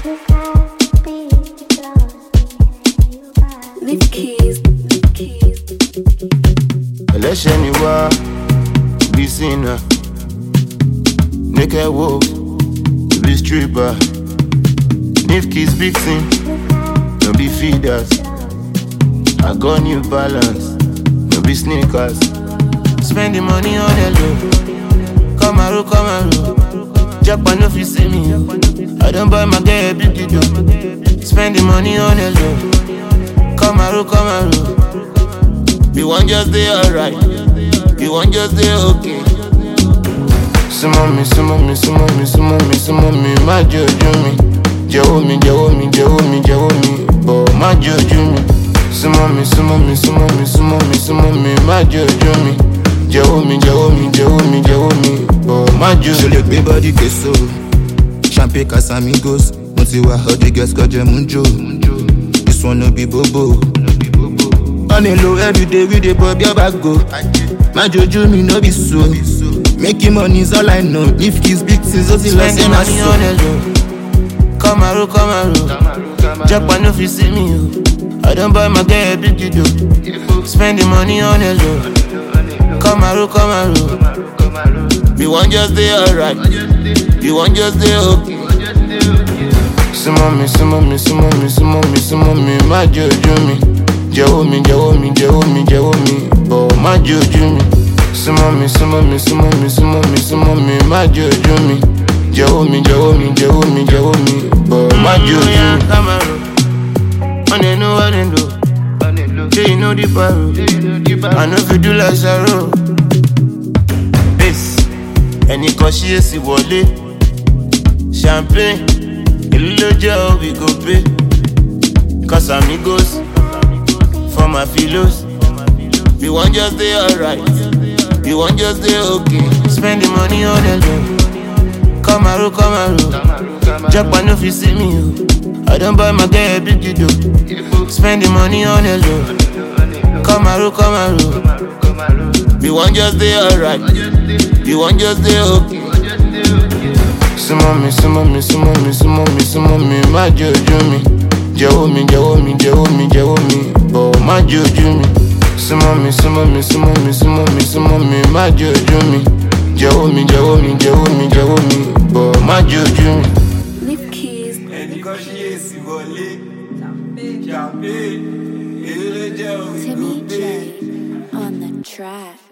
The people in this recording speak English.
Leave keys. Election you are, be sinner. Naked wolf, be stripper. Leave keys, big sin, don't be feeders. I got new balance, don't be sneakers. Spend the money on the low. Come around. Japan no fi see me. I don't buy my girl a big deal. Spend the money on the low. Come around. You want just day alright. You want just day okay. Some mommy, my jojo me. Jawo me, but my jojo me. Some mommy, my jojo me. Jawo me, but my jojo. Je le body queso. Champagne Casamigos. Montiwa hot the girls got your munjo. This one no be bobo. On a low every day with the bob your back go. My jojo me no be so. Making money is all I know. If he's big things, just spend the money on the low. Come around. Japan no fi see me. I don't buy my girl a big deal. Spend the money on the low. Come around. You want just day alright. You want just day okay. Some mommy, my jojo me. Jawo me, but my jojo me. Some mommy, my jojo me. Jawo me, but my jojo me. On the know what they do. Say you know the paro. I know if you do like Saro. This, any cause she is wole. Champagne, a little gel we go pay. Cause amigos, for my philos. You want just day alright. You want just day okay. Spend the money on the low. Come around. Japan no fi see me. I don't buy my girl a big deal. Spend the money on the low. Come around. You want just day alright. You want just day okay. Some mommy, my jojo me. Jawo me, but my jojo me. Some mommy, my jojo me. Jawo me, but my jojo me. Leave keys. Timmy J on the track.